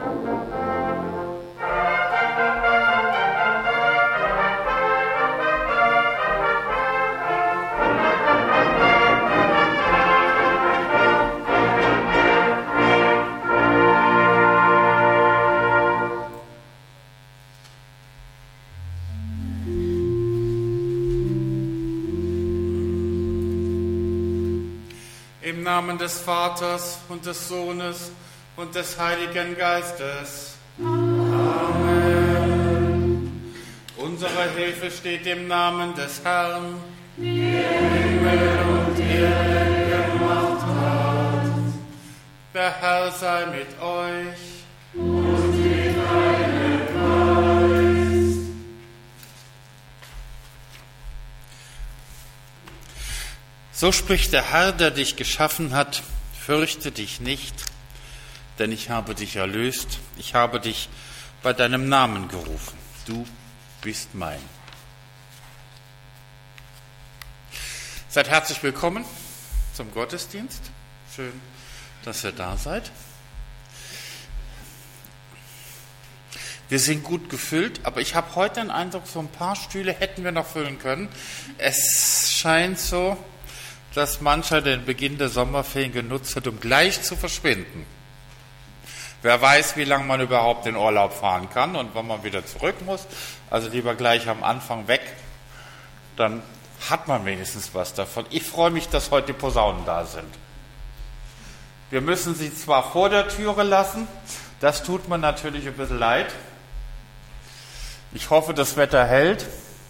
Im Namen des Vaters und des Sohnes und des Heiligen Geistes. Amen. Unsere Hilfe steht im Namen des Herrn, der Himmel und Erde gemacht hat. Der Herr sei mit euch. Und mit deinem Geist. So spricht der Herr, der dich geschaffen hat: Fürchte dich nicht, denn ich habe dich erlöst. Ich habe dich bei deinem Namen gerufen. Du bist mein. Seid herzlich willkommen zum Gottesdienst. Schön, dass ihr da seid. Wir sind gut gefüllt, aber ich habe heute den Eindruck, so ein paar Stühle hätten wir noch füllen können. Es scheint so, dass mancher den Beginn der Sommerferien genutzt hat, um gleich zu verschwinden. Wer weiß, wie lange man überhaupt in Urlaub fahren kann und wann man wieder zurück muss. Also lieber gleich am Anfang weg, dann hat man wenigstens was davon. Ich freue mich, dass heute die Posaunen da sind. Wir müssen sie zwar vor der Türe lassen, das tut mir natürlich ein bisschen leid. Ich hoffe, das Wetter hält,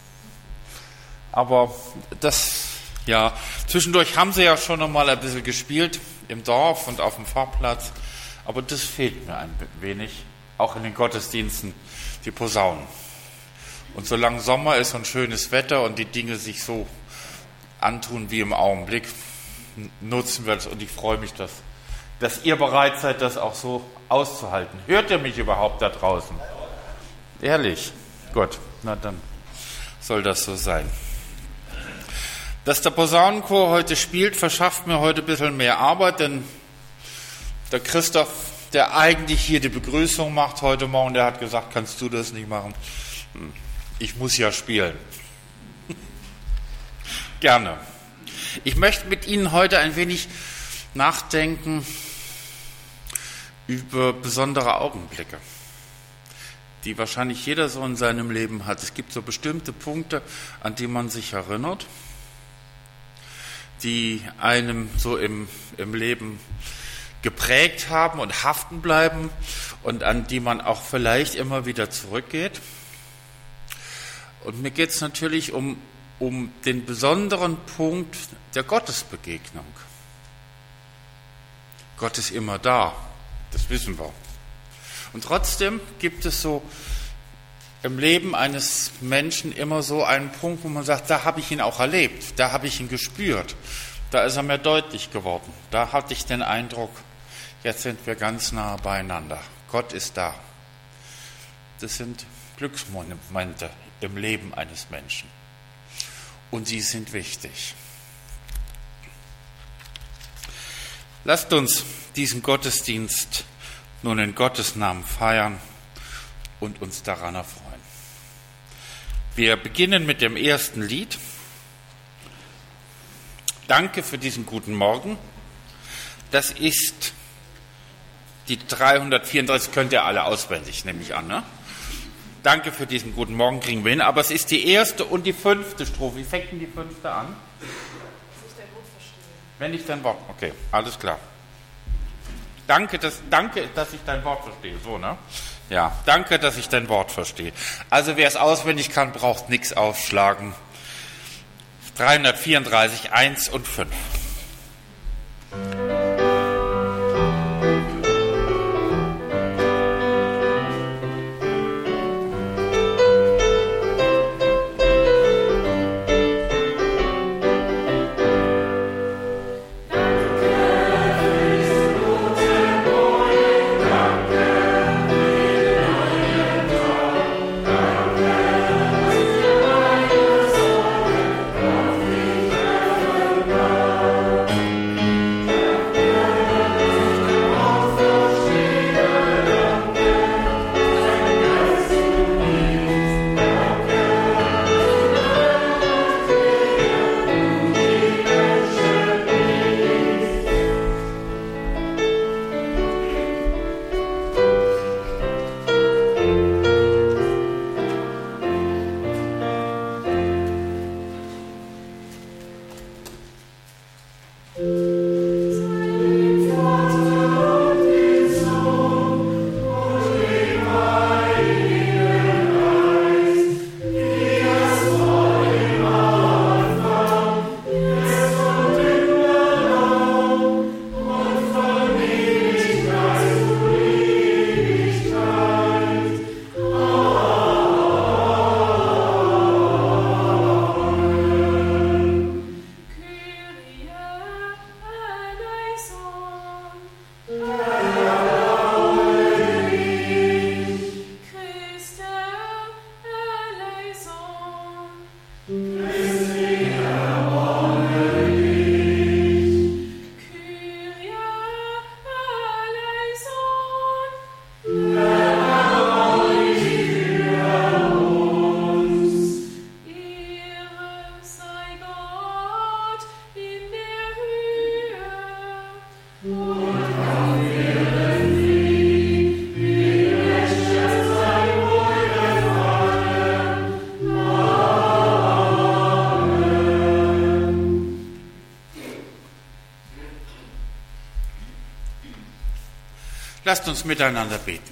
aber zwischendurch haben sie ja schon einmal ein bisschen gespielt im Dorf und auf dem Pfarrplatz, aber das fehlt mir ein wenig, auch in den Gottesdiensten, die Posaunen. Und solange Sommer ist und schönes Wetter und die Dinge sich so antun wie im Augenblick, nutzen wir das und ich freue mich, dass ihr bereit seid, das auch so auszuhalten. Hört ihr mich überhaupt da draußen? Ehrlich? Gut, na dann soll das so sein. Dass der Posaunenchor heute spielt, verschafft mir heute ein bisschen mehr Arbeit, denn der Christoph, der eigentlich hier die Begrüßung macht heute Morgen, der hat gesagt, kannst du das nicht machen? Ich muss ja spielen. Gerne. Ich möchte mit Ihnen heute ein wenig nachdenken über besondere Augenblicke, die wahrscheinlich jeder so in seinem Leben hat. Es gibt so bestimmte Punkte, an die man sich erinnert, die einem so im Leben geprägt haben und haften bleiben und an die man auch vielleicht immer wieder zurückgeht. Und mir geht es natürlich um den besonderen Punkt der Gottesbegegnung. Gott ist immer da, das wissen wir. Und trotzdem gibt es so im Leben eines Menschen immer so einen Punkt, wo man sagt, da habe ich ihn auch erlebt, da habe ich ihn gespürt, da ist er mir deutlich geworden. Da hatte ich den Eindruck, jetzt sind wir ganz nah beieinander. Gott ist da. Das sind Glücksmomente im Leben eines Menschen. Und sie sind wichtig. Lasst uns diesen Gottesdienst nun in Gottes Namen feiern und uns daran erfreuen. Wir beginnen mit dem ersten Lied. Danke für diesen guten Morgen. Das ist die 334, könnt ihr alle auswendig, nehme ich an, ne? Danke für diesen guten Morgen, kriegen wir hin. Aber es ist die erste und die 5. Strophe. Wie fängt denn die 5. an? Wenn ich dein Wort, okay, alles klar. Danke, dass ich dein Wort verstehe. So, ne? Ja, danke, dass ich dein Wort verstehe. Also wer es auswendig kann, braucht nichts aufschlagen. 334, 1 und 5. Lasst uns miteinander beten.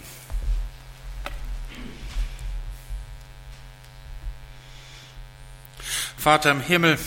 Vater im Himmel,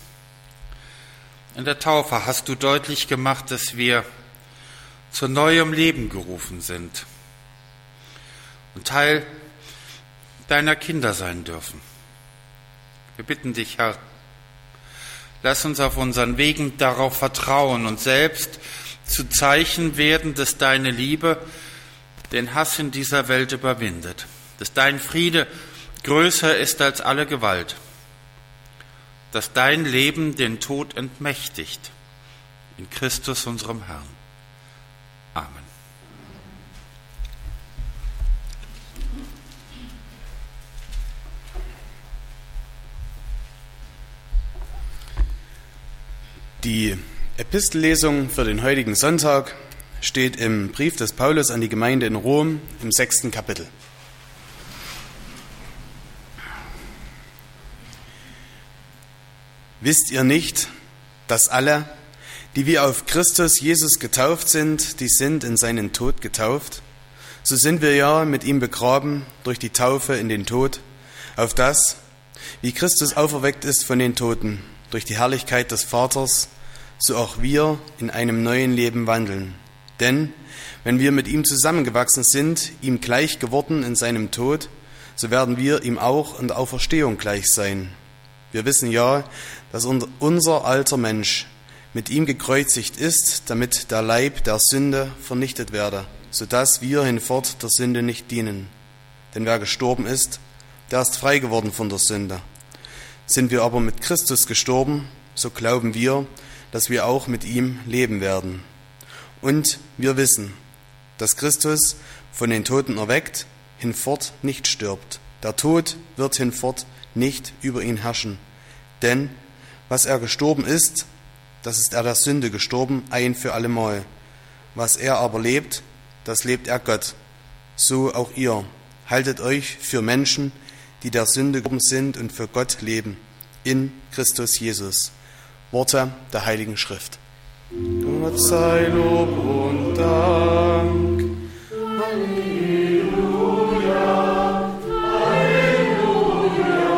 in der Taufe hast du deutlich gemacht, dass wir zu neuem Leben gerufen sind und Teil deiner Kinder sein dürfen. Wir bitten dich, Herr, lass uns auf unseren Wegen darauf vertrauen und selbst zu Zeichen werden, dass deine Liebe den Hass in dieser Welt überwindet, dass dein Friede größer ist als alle Gewalt, dass dein Leben den Tod entmächtigt, in Christus unserem Herrn. Amen. Die Epistellesung für den heutigen Sonntag steht im Brief des Paulus an die Gemeinde in Rom im 6. Kapitel. Wisst ihr nicht, dass alle, die wir auf Christus Jesus getauft sind, die sind in seinen Tod getauft? So sind wir ja mit ihm begraben durch die Taufe in den Tod, auf das, wie Christus auferweckt ist von den Toten, durch die Herrlichkeit des Vaters, so auch wir in einem neuen Leben wandeln. Denn wenn wir mit ihm zusammengewachsen sind, ihm gleich geworden in seinem Tod, so werden wir ihm auch in der Auferstehung gleich sein. Wir wissen ja, dass unser alter Mensch mit ihm gekreuzigt ist, damit der Leib der Sünde vernichtet werde, sodass wir hinfort der Sünde nicht dienen. Denn wer gestorben ist, der ist frei geworden von der Sünde. Sind wir aber mit Christus gestorben, so glauben wir, dass wir auch mit ihm leben werden. Und wir wissen, dass Christus von den Toten erweckt, hinfort nicht stirbt. Der Tod wird hinfort nicht über ihn herrschen. Denn was er gestorben ist, das ist er der Sünde gestorben, ein für allemal. Was er aber lebt, das lebt er Gott. So auch ihr. Haltet euch für Menschen, die der Sünde gestorben sind und für Gott leben, in Christus Jesus. Worte der Heiligen Schrift. Gott sei Lob und Dank. Halleluja, Halleluja,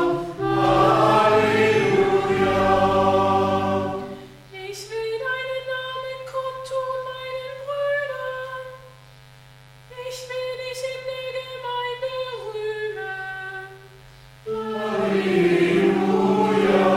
Halleluja. Ich will deinen Namen kundtun meinen Brüdern. Ich will dich in der Gemeinde rühmen. Halleluja,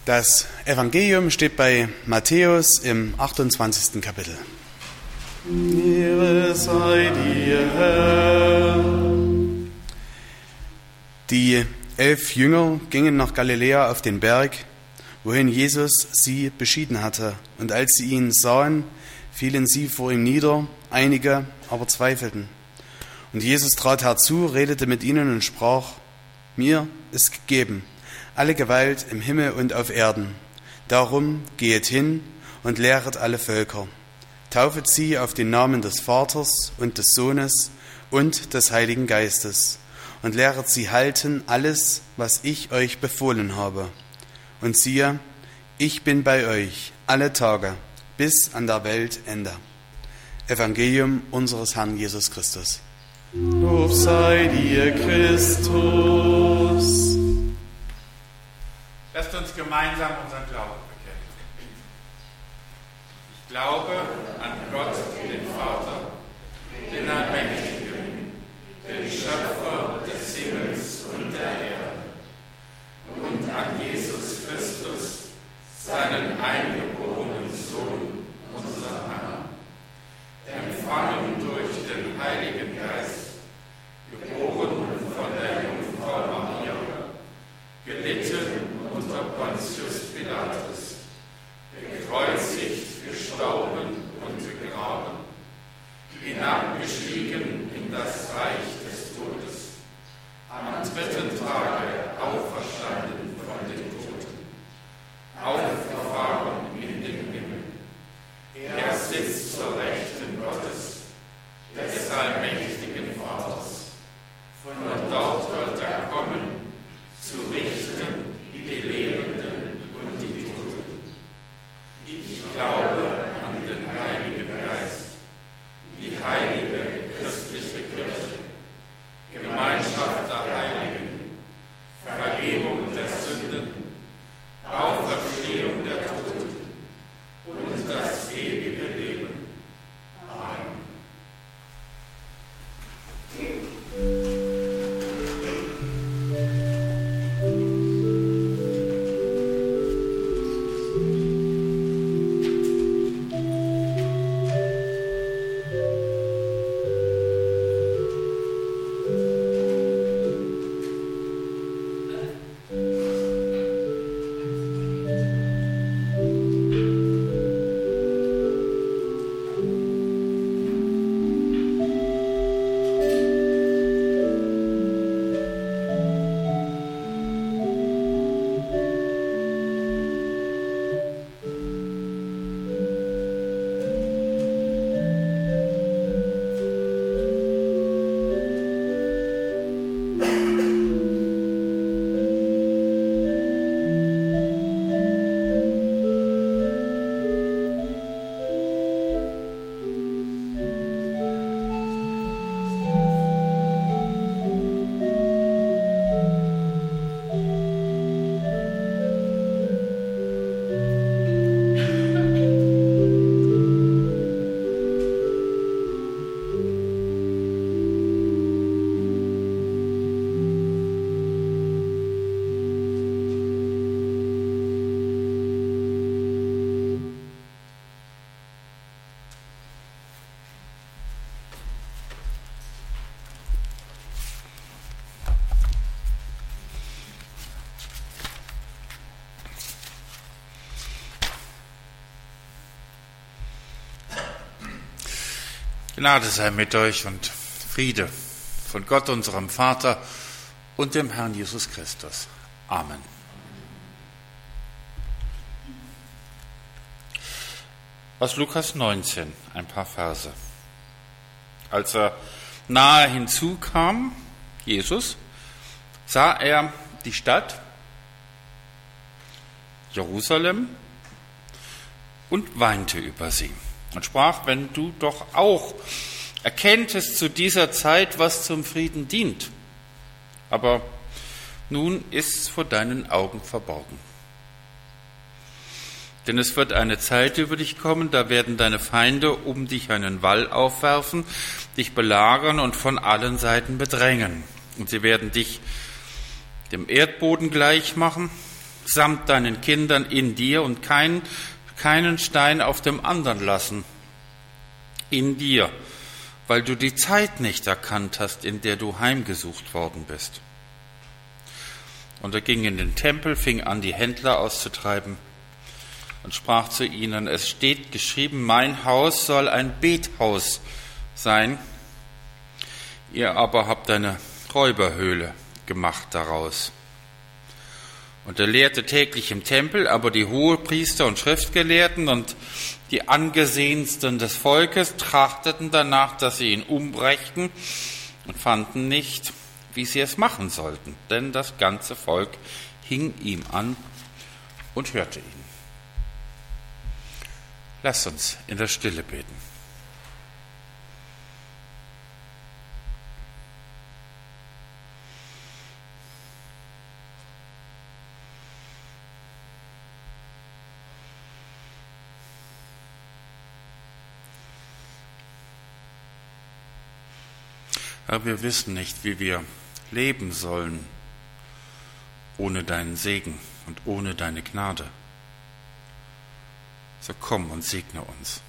Das Evangelium steht bei Matthäus im 28. Kapitel. Ehre sei dir, Herr. Die 11 Jünger gingen nach Galiläa auf den Berg, wohin Jesus sie beschieden hatte. Und als sie ihn sahen, fielen sie vor ihm nieder, einige aber zweifelten. Und Jesus trat herzu, redete mit ihnen und sprach: Mir ist gegeben alle Gewalt im Himmel und auf Erden. Darum gehet hin und lehret alle Völker. Taufet sie auf den Namen des Vaters und des Sohnes und des Heiligen Geistes und lehret sie halten alles, was ich euch befohlen habe. Und siehe, ich bin bei euch alle Tage bis an der Weltende. Evangelium unseres Herrn Jesus Christus. Lob sei dir, Christus. Lasst uns gemeinsam unseren Glauben bekennen. Ich glaube an Gott, den Vater, den Allmächtigen, den Schöpfer des Himmels und der Erde, und an Jesus Christus, seinen eingeborenen Sohn, unseren Herrn, empfangen durch den Heiligen Geist, geboren von der Jungfrau Maria, gelitten unter Pontius Pilatus, gekreuzigt, gestorben und begraben, hinabgestiegen in das Reich des Todes, am 3. Tage auferstanden von den Toten, aufgefahren in den Himmel. Er sitzt zur Rechten Gottes, des allmächtigen Vaters. Von dort wird er kommen, zu richten die Lebenden und die Toten. Ich glaube an den Heiligen Geist, die heilige christliche Kirche, Gemeinschaft der Heiligen, Vergebung der Sünden, Auferstehung der Toten und das ewige Leben. Amen. Gnade sei mit euch und Friede von Gott, unserem Vater und dem Herrn Jesus Christus. Amen. Aus Lukas 19, ein paar Verse. Als er nahe hinzukam, Jesus, sah er die Stadt Jerusalem und weinte über sie und sprach: Wenn du doch auch erkenntest zu dieser Zeit, was zum Frieden dient, aber nun ist's vor deinen Augen verborgen. Denn es wird eine Zeit über dich kommen, da werden deine Feinde um dich einen Wall aufwerfen, dich belagern und von allen Seiten bedrängen. Und sie werden dich dem Erdboden gleich machen samt deinen Kindern in dir und keinen Stein auf dem anderen lassen in dir, weil du die Zeit nicht erkannt hast, in der du heimgesucht worden bist. Und er ging in den Tempel, fing an, die Händler auszutreiben und sprach zu ihnen, es steht geschrieben, mein Haus soll ein Bethaus sein, ihr aber habt eine Räuberhöhle gemacht daraus. Und er lehrte täglich im Tempel, aber die Hohepriester und Schriftgelehrten und die Angesehensten des Volkes trachteten danach, dass sie ihn umbrächten und fanden nicht, wie sie es machen sollten, denn das ganze Volk hing ihm an und hörte ihn. Lasst uns in der Stille beten. Aber wir wissen nicht, wie wir leben sollen ohne deinen Segen und ohne deine Gnade. So komm und segne uns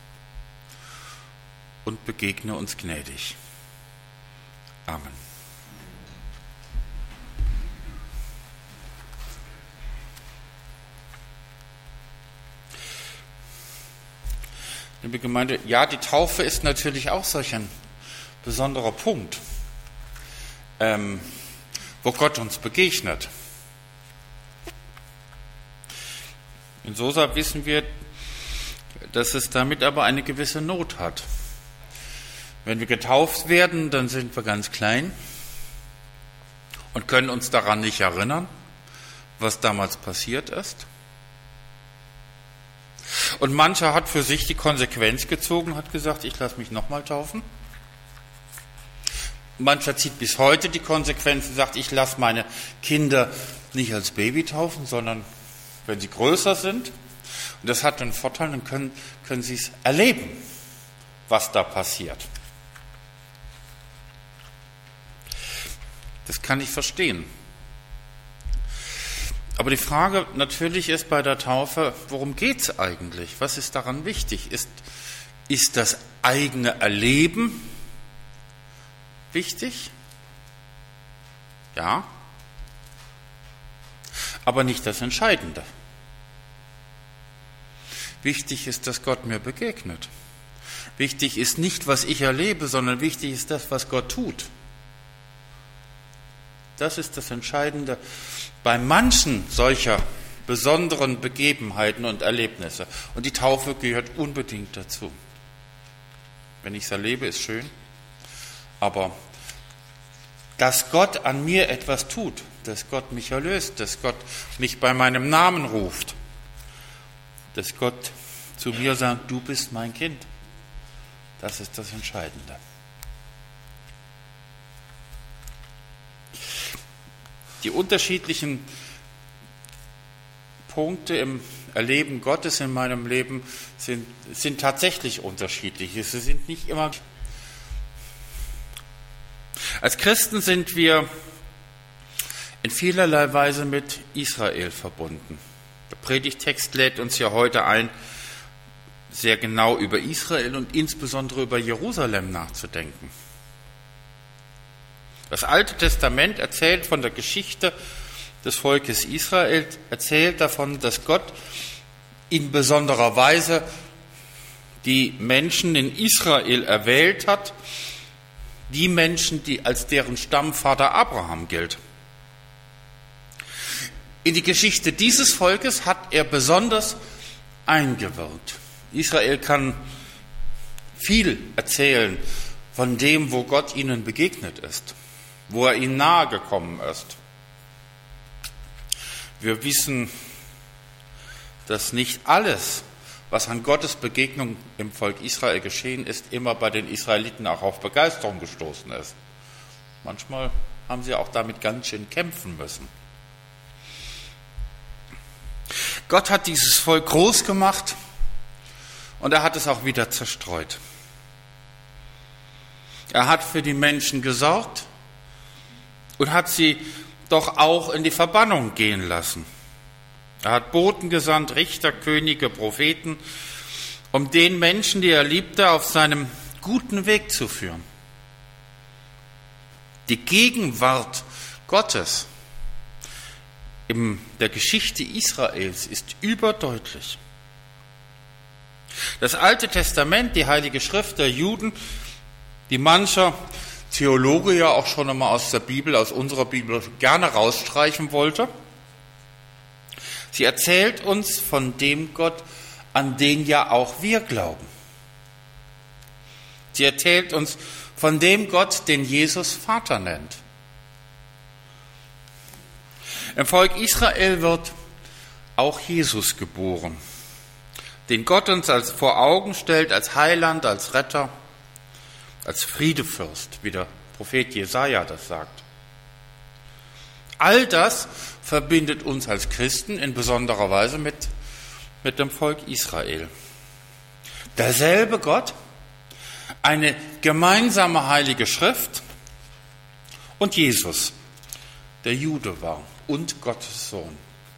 und begegne uns gnädig. Amen. Liebe Gemeinde, ja, die Taufe ist natürlich auch solch ein besonderer Punkt, wo Gott uns begegnet. In Sosa wissen wir, dass es damit aber eine gewisse Not hat. Wenn wir getauft werden, dann sind wir ganz klein und können uns daran nicht erinnern, was damals passiert ist. Und mancher hat für sich die Konsequenz gezogen, hat gesagt, ich lasse mich nochmal taufen. Mancher zieht bis heute die Konsequenz und sagt, ich lasse meine Kinder nicht als Baby taufen, sondern wenn sie größer sind. Und das hat einen Vorteil, dann können sie es erleben, was da passiert. Das kann ich verstehen. Aber die Frage natürlich ist bei der Taufe, worum geht es eigentlich? Was ist daran wichtig? Ist das eigene Erleben wichtig? Ja. Aber nicht das Entscheidende. Wichtig ist, dass Gott mir begegnet. Wichtig ist nicht, was ich erlebe, sondern wichtig ist das, was Gott tut. Das ist das Entscheidende bei manchen solcher besonderen Begebenheiten und Erlebnisse. Und die Taufe gehört unbedingt dazu. Wenn ich es erlebe, ist schön. Aber dass Gott an mir etwas tut, dass Gott mich erlöst, dass Gott mich bei meinem Namen ruft, dass Gott zu mir sagt, du bist mein Kind, das ist das Entscheidende. Die unterschiedlichen Punkte im Erleben Gottes in meinem Leben sind tatsächlich unterschiedlich. Sie sind nicht immer. Als Christen sind wir in vielerlei Weise mit Israel verbunden. Der Predigtext lädt uns ja heute ein, sehr genau über Israel und insbesondere über Jerusalem nachzudenken. Das Alte Testament erzählt von der Geschichte des Volkes Israel, erzählt davon, dass Gott in besonderer Weise die Menschen in Israel erwählt hat, die Menschen, die als deren Stammvater Abraham gilt. In die Geschichte dieses Volkes hat er besonders eingewirkt. Israel kann viel erzählen von dem, wo Gott ihnen begegnet ist, wo er ihnen nahe gekommen ist. Wir wissen, dass nicht alles, was an Gottes Begegnung im Volk Israel geschehen ist, immer bei den Israeliten auch auf Begeisterung gestoßen ist. Manchmal haben sie auch damit ganz schön kämpfen müssen. Gott hat dieses Volk groß gemacht und er hat es auch wieder zerstreut. Er hat für die Menschen gesorgt und hat sie doch auch in die Verbannung gehen lassen. Er hat Boten gesandt, Richter, Könige, Propheten, um den Menschen, die er liebte, auf seinem guten Weg zu führen. Die Gegenwart Gottes in der Geschichte Israels ist überdeutlich. Das Alte Testament, die Heilige Schrift der Juden, die mancher Theologe ja auch schon einmal aus der Bibel, aus unserer Bibel gerne rausstreichen wollte, sie erzählt uns von dem Gott, an den ja auch wir glauben. Sie erzählt uns von dem Gott, den Jesus Vater nennt. Im Volk Israel wird auch Jesus geboren, den Gott uns vor Augen stellt als Heiland, als Retter, als Friedefürst, wie der Prophet Jesaja das sagt. All das verbindet uns als Christen in besonderer Weise mit dem Volk Israel. Derselbe Gott, eine gemeinsame heilige Schrift und Jesus, der Jude war und Gottes Sohn.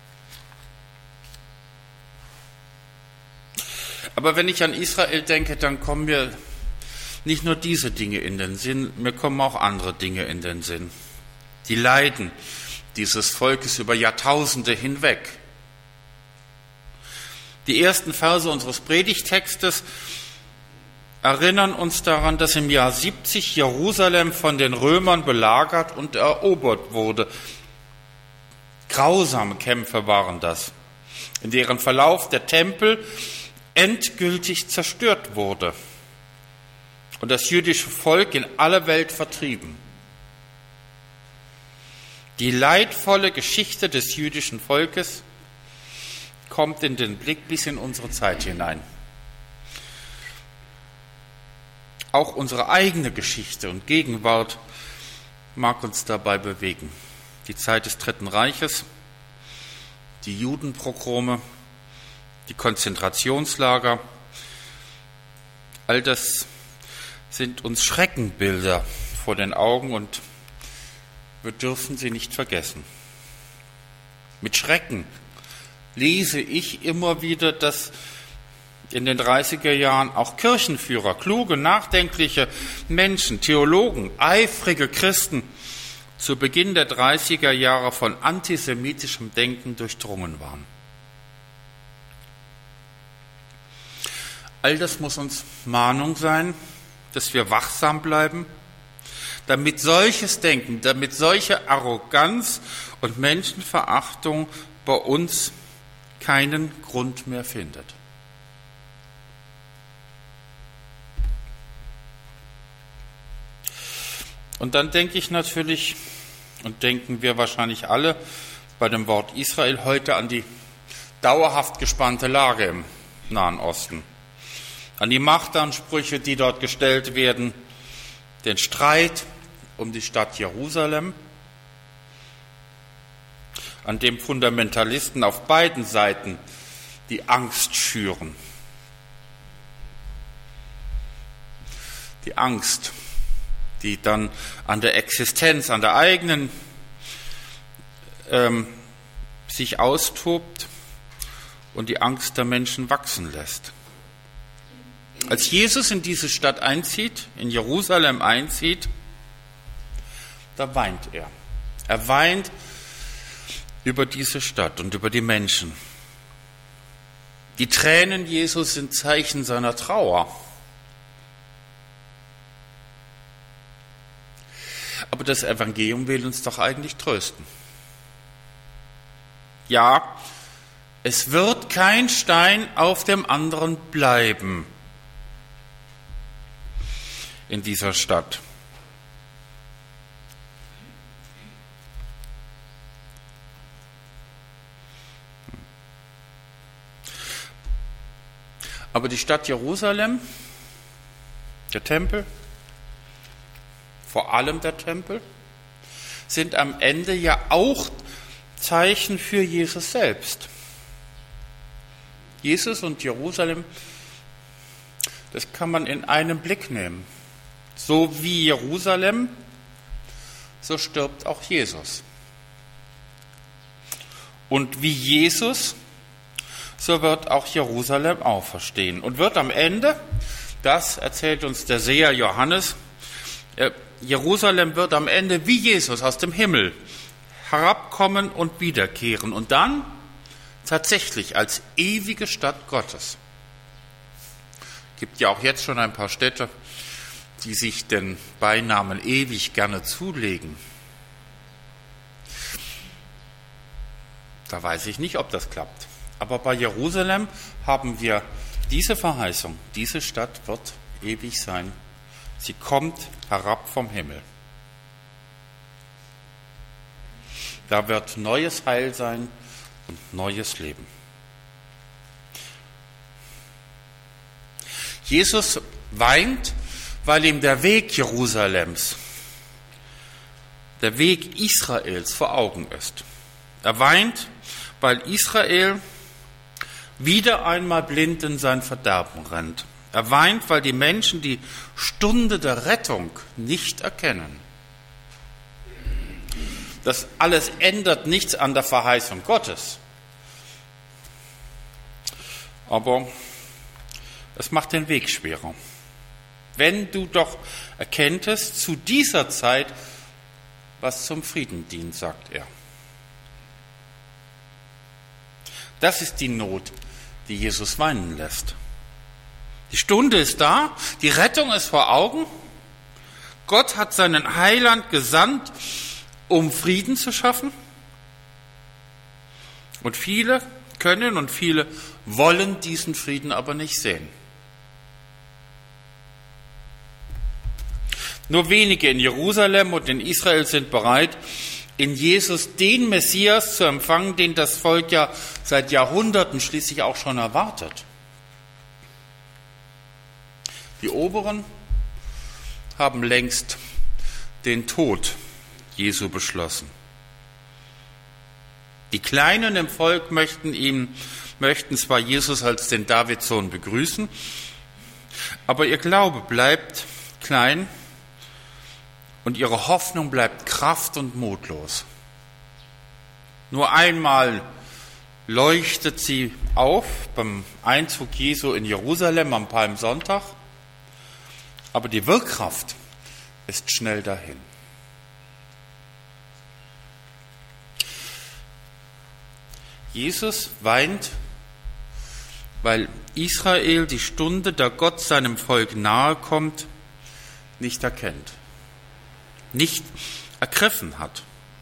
Aber wenn ich an Israel denke, dann kommen mir nicht nur diese Dinge in den Sinn, mir kommen auch andere Dinge in den Sinn. Die Leiden dieses Volkes über Jahrtausende hinweg. Die ersten Verse unseres Predigttextes erinnern uns daran, dass im Jahr 70 Jerusalem von den Römern belagert und erobert wurde. Grausame Kämpfe waren das, in deren Verlauf der Tempel endgültig zerstört wurde und das jüdische Volk in alle Welt vertrieben. Die leidvolle Geschichte des jüdischen Volkes kommt in den Blick bis in unsere Zeit hinein. Auch unsere eigene Geschichte und Gegenwart mag uns dabei bewegen. Die Zeit des Dritten Reiches, die Judenpogrome, die Konzentrationslager, all das sind uns Schreckenbilder vor den Augen und wir dürfen sie nicht vergessen. Mit Schrecken lese ich immer wieder, dass in den 30er Jahren auch Kirchenführer, kluge, nachdenkliche Menschen, Theologen, eifrige Christen zu Beginn der 30er Jahre von antisemitischem Denken durchdrungen waren. All das muss uns Mahnung sein, dass wir wachsam bleiben, damit solches Denken, damit solche Arroganz und Menschenverachtung bei uns keinen Grund mehr findet. Und dann denke ich natürlich, und denken wir wahrscheinlich alle bei dem Wort Israel heute an die dauerhaft gespannte Lage im Nahen Osten, an die Machtansprüche, die dort gestellt werden, den Streit um die Stadt Jerusalem, an dem Fundamentalisten auf beiden Seiten die Angst schüren. Die Angst, die dann an der Existenz, an der eigenen sich austobt und die Angst der Menschen wachsen lässt. Als Jesus in diese Stadt einzieht, in Jerusalem einzieht, da weint er. Er weint über diese Stadt und über die Menschen. Die Tränen Jesus sind Zeichen seiner Trauer. Aber das Evangelium will uns doch eigentlich trösten. Ja, es wird kein Stein auf dem anderen bleiben in dieser Stadt. Aber die Stadt Jerusalem, der Tempel, vor allem der Tempel, sind am Ende ja auch Zeichen für Jesus selbst. Jesus und Jerusalem, das kann man in einem Blick nehmen. So wie Jerusalem, so stirbt auch Jesus. Und wie Jesus, so wird auch Jerusalem auferstehen und wird am Ende, das erzählt uns der Seher Johannes, Jerusalem wird am Ende wie Jesus aus dem Himmel herabkommen und wiederkehren und dann tatsächlich als ewige Stadt Gottes. Es gibt ja auch jetzt schon ein paar Städte, die sich den Beinamen ewig gerne zulegen. Da weiß ich nicht, ob das klappt. Aber bei Jerusalem haben wir diese Verheißung, diese Stadt wird ewig sein. Sie kommt herab vom Himmel. Da wird neues Heil sein und neues Leben. Jesus weint, weil ihm der Weg Jerusalems, der Weg Israels vor Augen ist. Er weint, weil Israel wieder einmal blind in sein Verderben rennt. Er weint, weil die Menschen die Stunde der Rettung nicht erkennen. Das alles ändert nichts an der Verheißung Gottes. Aber es macht den Weg schwerer. Wenn du doch erkenntest zu dieser Zeit, was zum Frieden dient, sagt er. Das ist die Not, die Jesus weinen lässt. Die Stunde ist da, die Rettung ist vor Augen. Gott hat seinen Heiland gesandt, um Frieden zu schaffen. Und viele können und viele wollen diesen Frieden aber nicht sehen. Nur wenige in Jerusalem und in Israel sind bereit, in Jesus den Messias zu empfangen, den das Volk ja seit Jahrhunderten schließlich auch schon erwartet. Die Oberen haben längst den Tod Jesu beschlossen. Die Kleinen im Volk möchten zwar Jesus als den Davidsohn begrüßen, aber ihr Glaube bleibt klein und ihre Hoffnung bleibt kraft- und mutlos. Nur einmal leuchtet sie auf beim Einzug Jesu in Jerusalem am Palmsonntag, aber die Wirkkraft ist schnell dahin. Jesus weint, weil Israel die Stunde, da Gott seinem Volk nahe kommt, nicht erkennt, nicht ergriffen hat.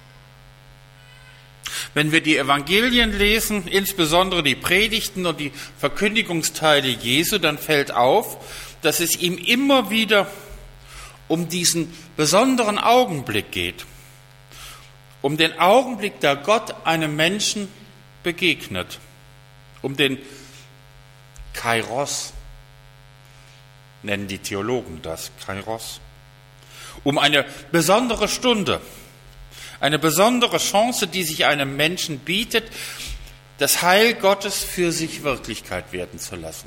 Wenn wir die Evangelien lesen, insbesondere die Predigten und die Verkündigungsteile Jesu, dann fällt auf, dass es ihm immer wieder um diesen besonderen Augenblick geht, um den Augenblick, da Gott einem Menschen begegnet, um den Kairos, nennen die Theologen das, Kairos, um eine besondere Stunde, eine besondere Chance, die sich einem Menschen bietet, das Heil Gottes für sich Wirklichkeit werden zu lassen.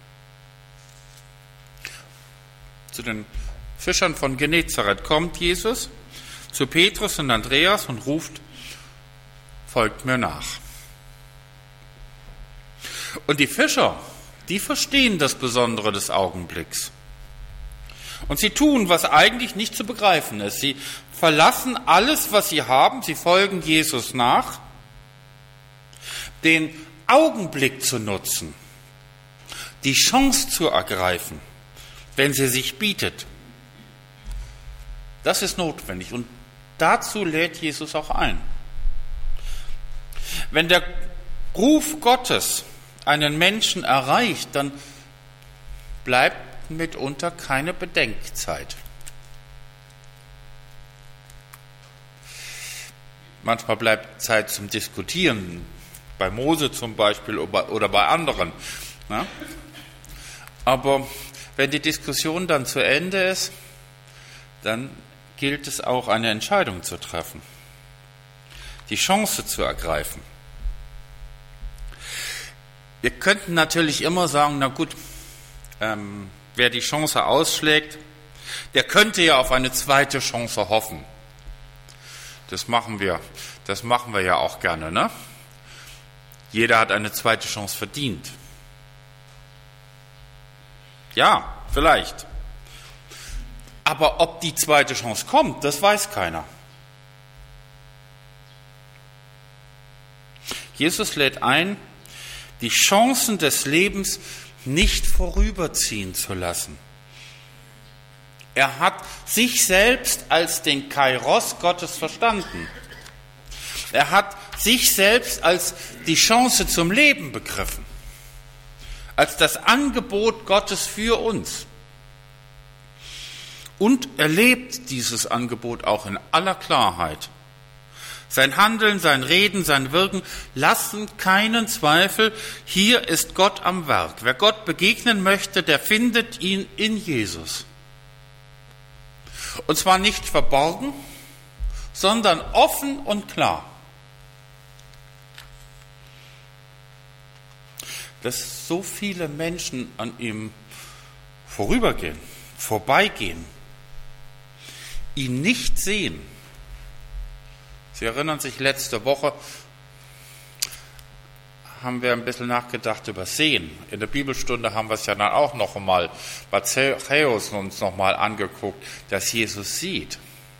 Zu den Fischern von Genezareth kommt Jesus, zu Petrus und Andreas und ruft, folgt mir nach. Und die Fischer, die verstehen das Besondere des Augenblicks. Und sie tun, was eigentlich nicht zu begreifen ist. Sie verlassen alles, was sie haben, sie folgen Jesus nach, den Augenblick zu nutzen, die Chance zu ergreifen, wenn sie sich bietet. Das ist notwendig und dazu lädt Jesus auch ein. Wenn der Ruf Gottes einen Menschen erreicht, dann bleibt mitunter keine Bedenkzeit. Manchmal bleibt Zeit zum Diskutieren, bei Mose zum Beispiel oder bei anderen. Ne? Aber wenn die Diskussion dann zu Ende ist, dann gilt es auch, eine Entscheidung zu treffen, die Chance zu ergreifen. Wir könnten natürlich immer sagen, na gut, wer die Chance ausschlägt, der könnte ja auf eine zweite Chance hoffen. Das machen wir ja auch gerne, ne? Jeder hat eine zweite Chance verdient. Ja, vielleicht. Aber ob die zweite Chance kommt, das weiß keiner. Jesus lädt ein, die Chancen des Lebens nicht vorüberziehen zu lassen. Er hat sich selbst als den Kairos Gottes verstanden. Er hat sich selbst als die Chance zum Leben begriffen, als das Angebot Gottes für uns. Und er lebt dieses Angebot auch in aller Klarheit. Sein Handeln, sein Reden, sein Wirken lassen keinen Zweifel, hier ist Gott am Werk. Wer Gott begegnen möchte, der findet ihn in Jesus. Und zwar nicht verborgen, sondern offen und klar. Dass so viele Menschen an ihm vorübergehen, vorbeigehen, ihn nicht sehen. Sie erinnern sich, letzte Woche haben wir ein bisschen nachgedacht über Sehen. In der Bibelstunde haben wir es ja dann auch noch einmal bei Zachäus uns noch mal angeguckt, dass Jesus sieht.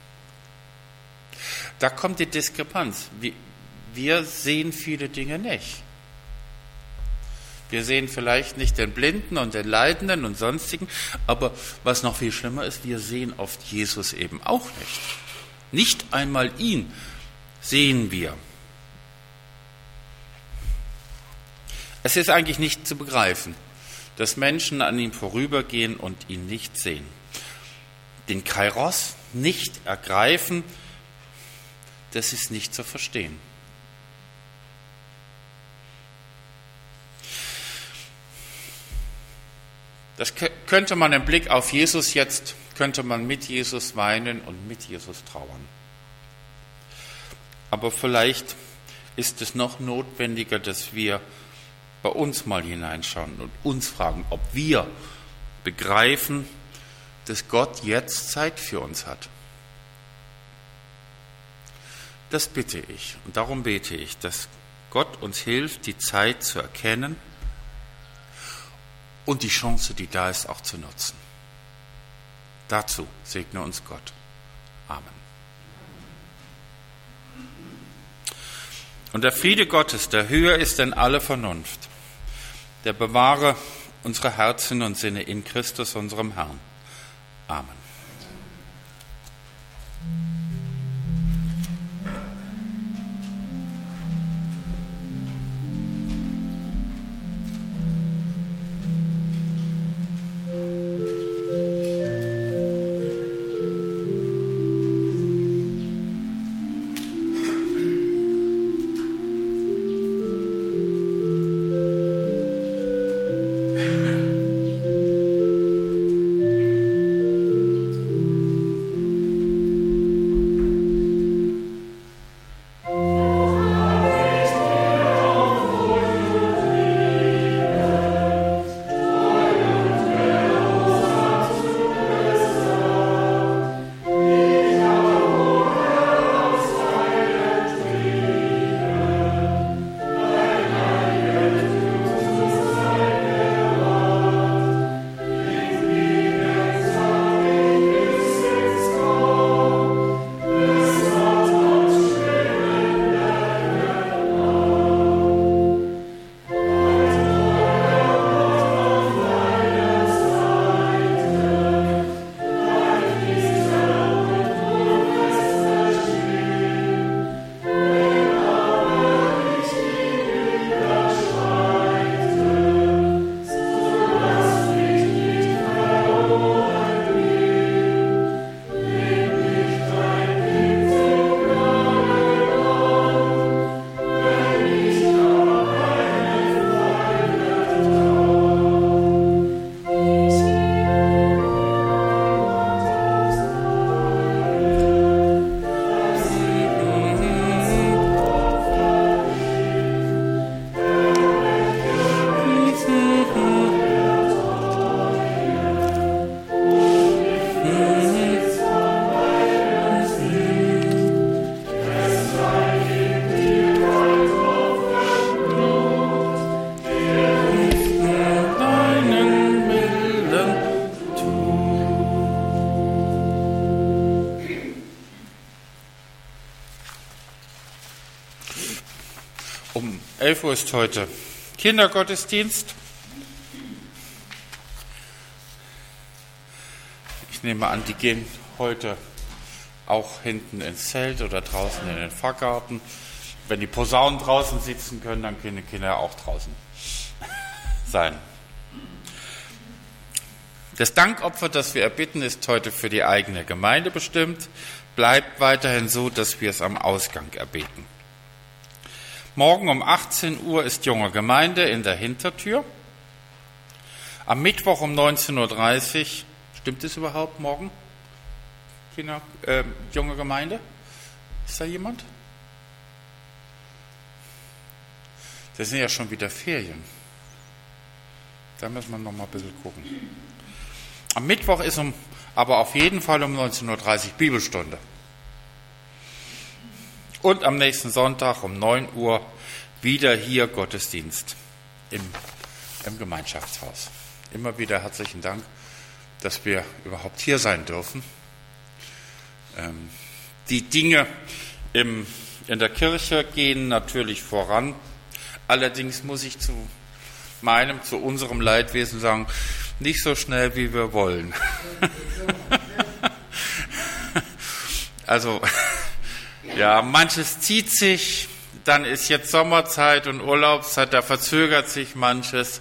Da kommt die Diskrepanz. Wir sehen viele Dinge nicht. Wir sehen vielleicht nicht den Blinden und den Leidenden und Sonstigen, aber was noch viel schlimmer ist, wir sehen oft Jesus eben auch nicht. Nicht einmal ihn sehen wir. Es ist eigentlich nicht zu begreifen, dass Menschen an ihm vorübergehen und ihn nicht sehen. Den Kairos nicht ergreifen, das ist nicht zu verstehen. Das könnte man im Blick auf Jesus jetzt, könnte man mit Jesus weinen und mit Jesus trauern. Aber vielleicht ist es noch notwendiger, dass wir bei uns mal hineinschauen und uns fragen, ob wir begreifen, dass Gott jetzt Zeit für uns hat. Das bitte ich und darum bete ich, dass Gott uns hilft, die Zeit zu erkennen und die Chance, die da ist, auch zu nutzen. Dazu segne uns Gott. Amen. Und der Friede Gottes, der höher ist denn alle Vernunft, der bewahre unsere Herzen und Sinne in Christus, unserem Herrn. Amen. 11 Uhr ist heute Kindergottesdienst. Ich nehme an, die gehen heute auch hinten ins Zelt oder draußen in den Pfarrgarten. Wenn die Posaunen draußen sitzen können, dann können die Kinder auch draußen sein. Das Dankopfer, das wir erbitten, ist heute für die eigene Gemeinde bestimmt. Bleibt weiterhin so, dass wir es am Ausgang erbeten. Morgen um 18 Uhr ist junge Gemeinde in der Hintertür. Am Mittwoch um 19.30 Uhr, stimmt es überhaupt morgen? Junge Gemeinde? Ist da jemand? Das sind ja schon wieder Ferien. Da müssen wir noch mal ein bisschen gucken. Am Mittwoch ist aber auf jeden Fall um 19.30 Uhr Bibelstunde. Und am nächsten Sonntag um 9 Uhr wieder hier Gottesdienst im Gemeinschaftshaus. Immer wieder herzlichen Dank, dass wir überhaupt hier sein dürfen. Die Dinge in der Kirche gehen natürlich voran. Allerdings muss ich zu unserem Leidwesen sagen, nicht so schnell, wie wir wollen. Also, ja, manches zieht sich, dann ist jetzt Sommerzeit und Urlaubszeit, da verzögert sich manches.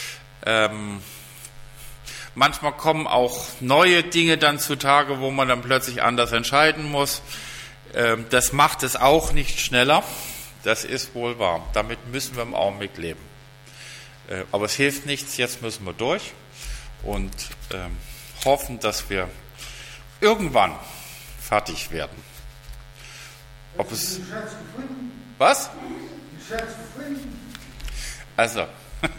Manchmal kommen auch neue Dinge dann zutage, wo man dann plötzlich anders entscheiden muss. Das macht es auch nicht schneller. Das ist wohl wahr. Damit müssen wir im Augenblick leben. Aber es hilft nichts, jetzt müssen wir durch und hoffen, dass wir irgendwann fertig werden. Ob es was? Also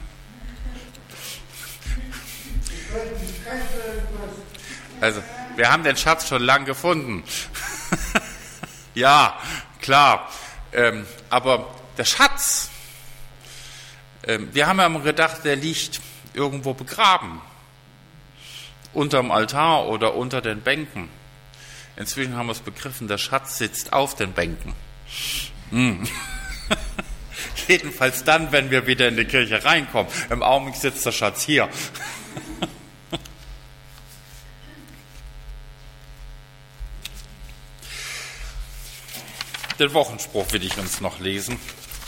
wir haben den Schatz schon lang gefunden. Ja, klar. Aber der Schatz, wir haben ja immer gedacht, der liegt irgendwo begraben. Unterm Altar oder unter den Bänken. Inzwischen haben wir es begriffen, der Schatz sitzt auf den Bänken. Jedenfalls dann, wenn wir wieder in die Kirche reinkommen. Im Augenblick sitzt der Schatz hier. Den Wochenspruch will ich uns noch lesen.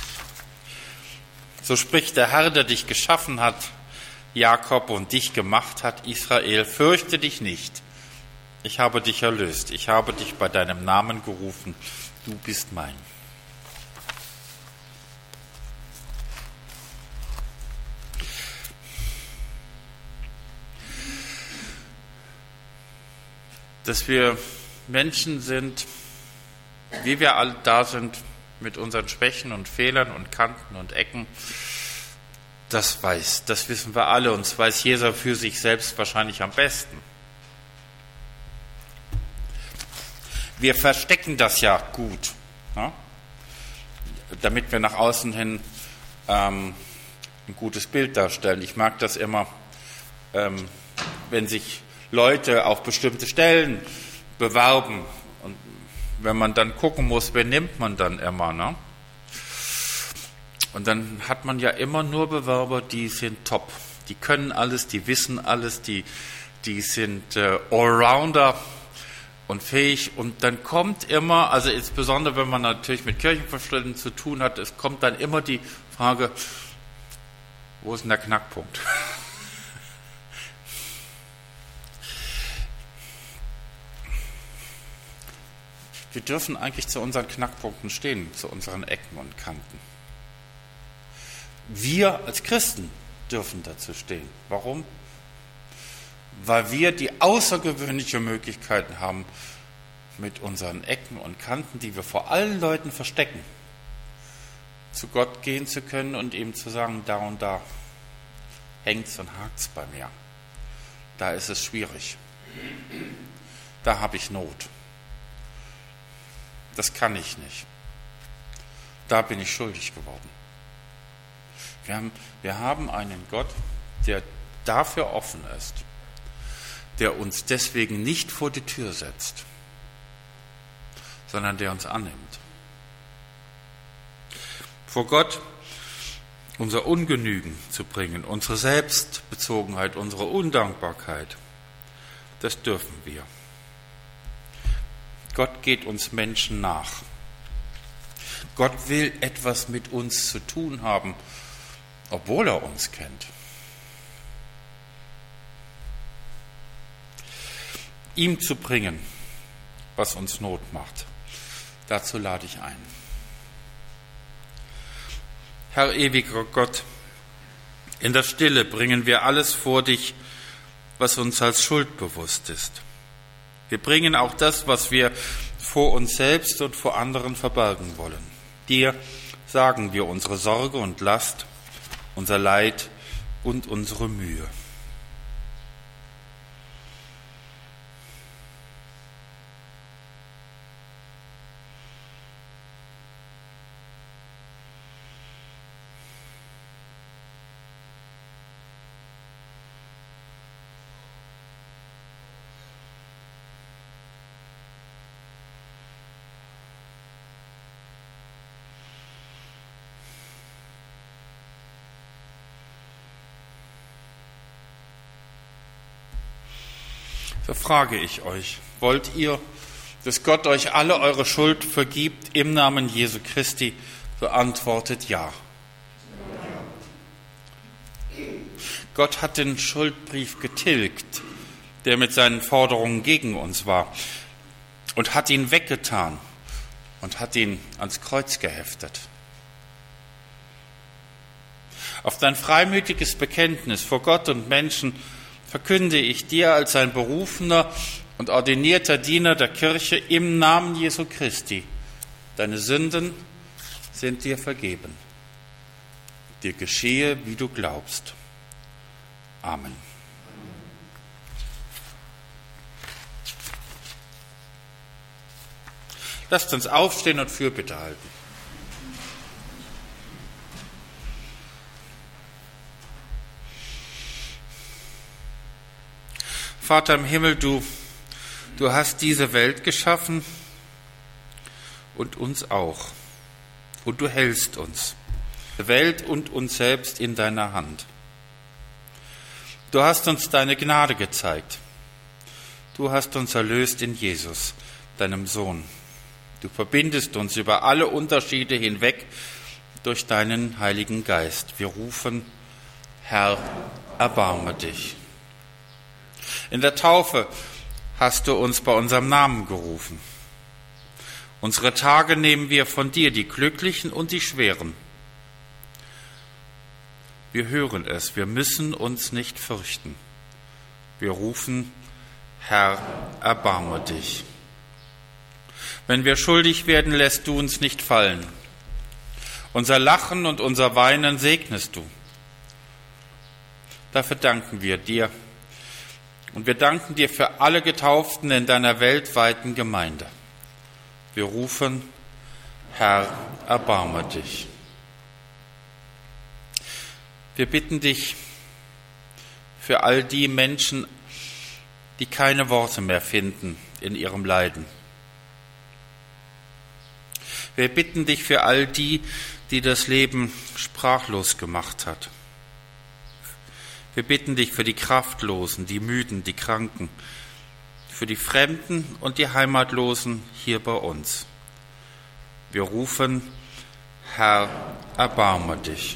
So spricht der Herr, der dich geschaffen hat, Jakob, und dich gemacht hat, Israel, fürchte dich nicht. Ich habe dich erlöst. Ich habe dich bei deinem Namen gerufen. Du bist mein. Dass wir Menschen sind, wie wir alle da sind, mit unseren Schwächen und Fehlern und Kanten und Ecken, das wissen wir alle, und das weiß jeder für sich selbst wahrscheinlich am besten. Wir verstecken das ja gut, ja? Damit wir nach außen hin ein gutes Bild darstellen. Ich mag das immer, wenn sich Leute auf bestimmte Stellen bewerben und wenn man dann gucken muss, wen nimmt man dann immer, ne? Und dann hat man ja immer nur Bewerber, die sind top. Die können alles, die wissen alles, die sind Allrounder und fähig. Und dann kommt immer, also insbesondere wenn man natürlich mit Kirchenvorständen zu tun hat, es kommt dann immer die Frage, wo ist denn der Knackpunkt? Wir dürfen eigentlich zu unseren Knackpunkten stehen, zu unseren Ecken und Kanten. Wir als Christen dürfen dazu stehen. Warum? Weil wir die außergewöhnliche Möglichkeiten haben, mit unseren Ecken und Kanten, die wir vor allen Leuten verstecken, zu Gott gehen zu können und ihm zu sagen, da und da hängt's und hakt's bei mir. Da ist es schwierig. Da habe ich Not. Das kann ich nicht. Da bin ich schuldig geworden. Wir haben einen Gott, der dafür offen ist, der uns deswegen nicht vor die Tür setzt, sondern der uns annimmt. Vor Gott unser Ungenügen zu bringen, unsere Selbstbezogenheit, unsere Undankbarkeit. Das dürfen wir. Gott geht uns Menschen nach. Gott will etwas mit uns zu tun haben, obwohl er uns kennt. Ihm zu bringen, was uns Not macht. Dazu lade ich ein. Herr ewiger Gott, in der Stille bringen wir alles vor dich, was uns als Schuld bewusst ist. Wir bringen auch das, was wir vor uns selbst und vor anderen verbergen wollen. Dir sagen wir unsere Sorge und Last, unser Leid und unsere Mühe. So frage ich euch, wollt ihr, dass Gott euch alle eure Schuld vergibt im Namen Jesu Christi? So antwortet ja. Gott hat den Schuldbrief getilgt, der mit seinen Forderungen gegen uns war, und hat ihn weggetan und hat ihn ans Kreuz geheftet. Auf dein freimütiges Bekenntnis vor Gott und Menschen verkünde ich dir als ein berufener und ordinierter Diener der Kirche im Namen Jesu Christi: Deine Sünden sind dir vergeben. Dir geschehe, wie du glaubst. Amen. Lasst uns aufstehen und Fürbitte halten. Vater im Himmel, du hast diese Welt geschaffen und uns auch. Und du hältst uns, die Welt und uns selbst in deiner Hand. Du hast uns deine Gnade gezeigt. Du hast uns erlöst in Jesus, deinem Sohn. Du verbindest uns über alle Unterschiede hinweg durch deinen Heiligen Geist. Wir rufen: Herr, erbarme dich. In der Taufe hast du uns bei unserem Namen gerufen. Unsere Tage nehmen wir von dir, die Glücklichen und die Schweren. Wir hören es, wir müssen uns nicht fürchten. Wir rufen: Herr, erbarme dich. Wenn wir schuldig werden, lässt du uns nicht fallen. Unser Lachen und unser Weinen segnest du. Dafür danken wir dir. Und wir danken dir für alle Getauften in deiner weltweiten Gemeinde. Wir rufen: Herr, erbarme dich. Wir bitten dich für all die Menschen, die keine Worte mehr finden in ihrem Leiden. Wir bitten dich für all die, die das Leben sprachlos gemacht hat. Wir bitten dich für die Kraftlosen, die Müden, die Kranken, für die Fremden und die Heimatlosen hier bei uns. Wir rufen: Herr, erbarme dich.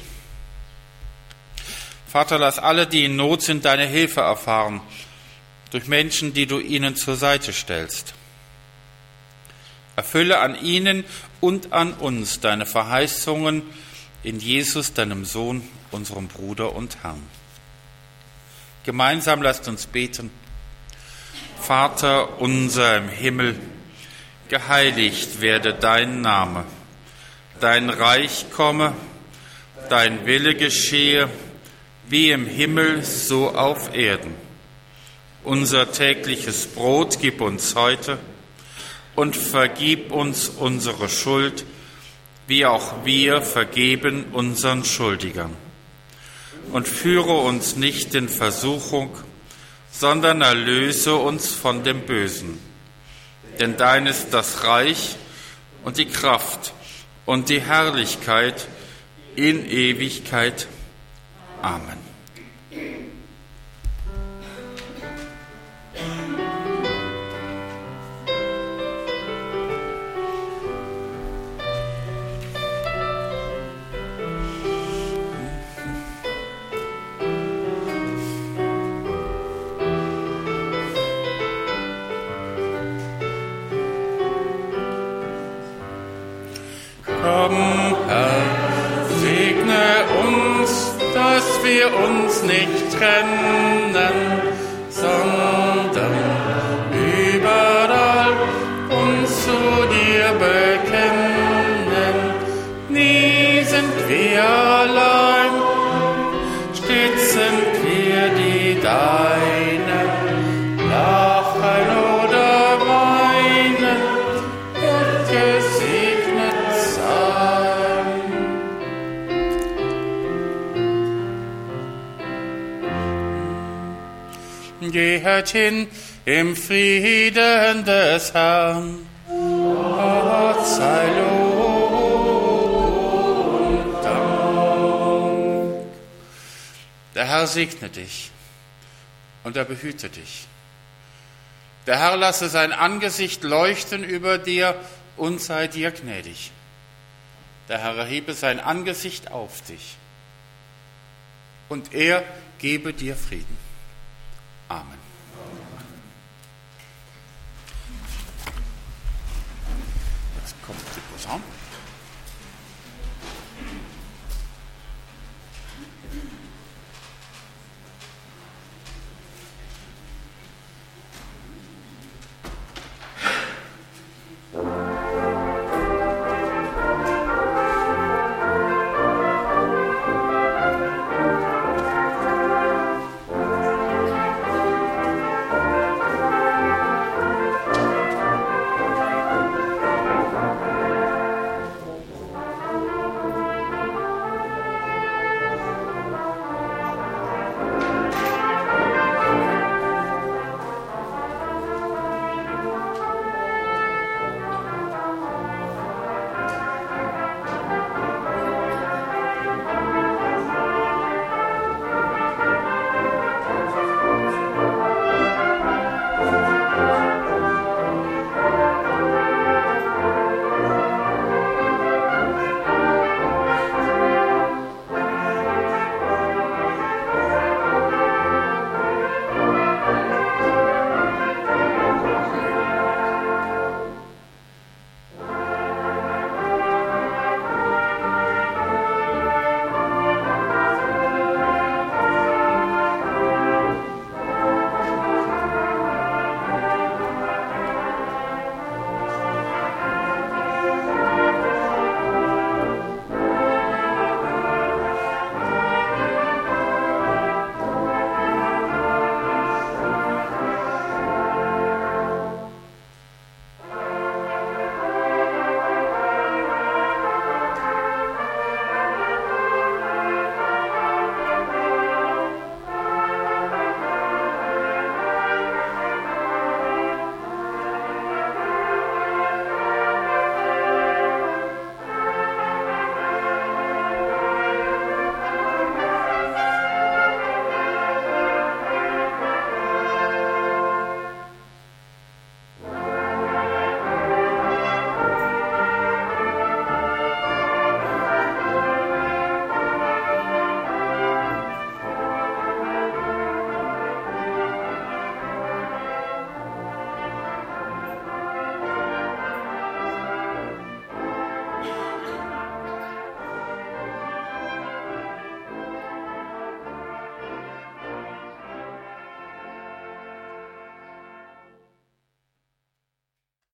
Vater, lass alle, die in Not sind, deine Hilfe erfahren, durch Menschen, die du ihnen zur Seite stellst. Erfülle an ihnen und an uns deine Verheißungen in Jesus, deinem Sohn, unserem Bruder und Herrn. Gemeinsam lasst uns beten. Vater unser im Himmel, geheiligt werde dein Name. Dein Reich komme, dein Wille geschehe, wie im Himmel, so auf Erden. Unser tägliches Brot gib uns heute und vergib uns unsere Schuld, wie auch wir vergeben unseren Schuldigern. Und führe uns nicht in Versuchung, sondern erlöse uns von dem Bösen. Denn dein ist das Reich und die Kraft und die Herrlichkeit in Ewigkeit. Amen. Komm, Herr, segne uns, dass wir uns nicht trennen, sondern überall uns zu dir bekennen. Nie sind wir allein, stets sind wir die Deinen, lachen oder weinen, wird gesegnet sein. Geht hin im Frieden des Herrn, Gott sei Lob und Dank. Der Herr segne dich und er behüte dich. Der Herr lasse sein Angesicht leuchten über dir und sei dir gnädig. Der Herr erhebe sein Angesicht auf dich und er gebe dir Frieden. Amen. Jetzt kommt die Posaune.